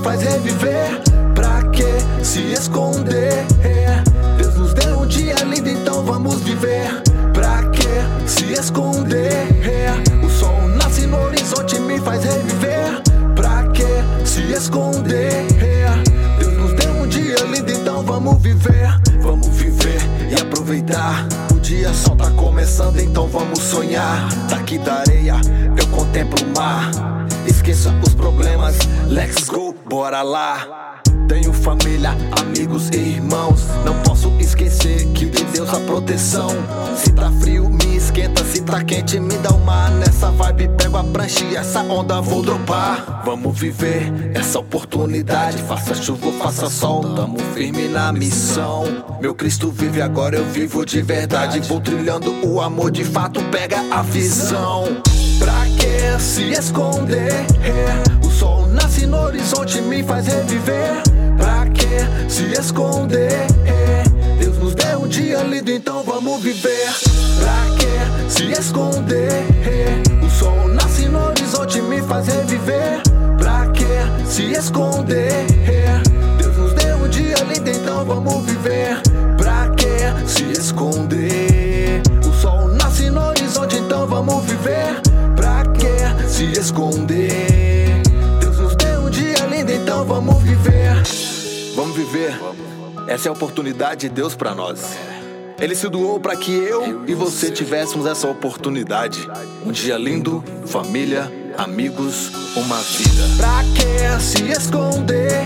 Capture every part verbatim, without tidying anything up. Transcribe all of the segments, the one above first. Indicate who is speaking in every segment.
Speaker 1: faz reviver. Pra que se esconder? Deus nos deu um dia lindo, então vamos viver. Pra que se esconder? O sol nasce no horizonte, me faz reviver. Pra que se esconder? Deus nos deu um dia lindo, então vamos viver. Vamos viver e aproveitar. O dia só tá começando, então vamos sonhar. Daqui da areia eu contemplo o mar. Esqueça os problemas, let's go, bora lá. Tenho família, amigos e irmãos. Não posso esquecer que de Deus a proteção. Se tá frio me esquenta, se tá quente me dá um mar. Nessa vibe pego a prancha e essa onda vou dropar. Vamos viver essa oportunidade. Faça chuva ou faça sol, tamo firme na missão. Meu Cristo vive, agora eu vivo de verdade. Vou trilhando o amor, de fato pega a visão. Pra que se esconder? O sol nasce no horizonte, me faz reviver. Pra que se esconder? Deus nos deu um dia lindo, então vamos viver. Pra que se esconder? O sol nasce no horizonte, me faz reviver. Pra que se esconder? Deus nos deu um dia lindo, então vamos viver. Pra que se esconder? O sol nasce no horizonte, então vamos viver. Pra que se esconder? Deus nos deu um dia lindo, então vamos viver. Vamos viver. Essa é a oportunidade de Deus pra nós. Ele se doou pra que eu e você tivéssemos essa oportunidade. Um dia lindo, família, amigos, uma vida. Pra que se esconder?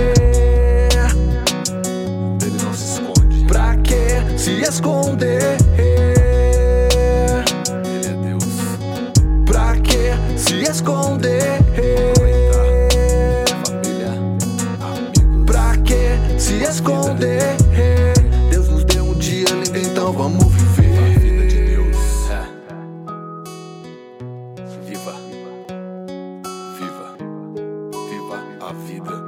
Speaker 1: Ele não se esconde. Pra que se esconder? Ele é Deus. Pra que se esconder? Se esconder, Deus nos deu um dia lindo, então vamos viver a vida de Deus. É. Viva, viva, viva a vida.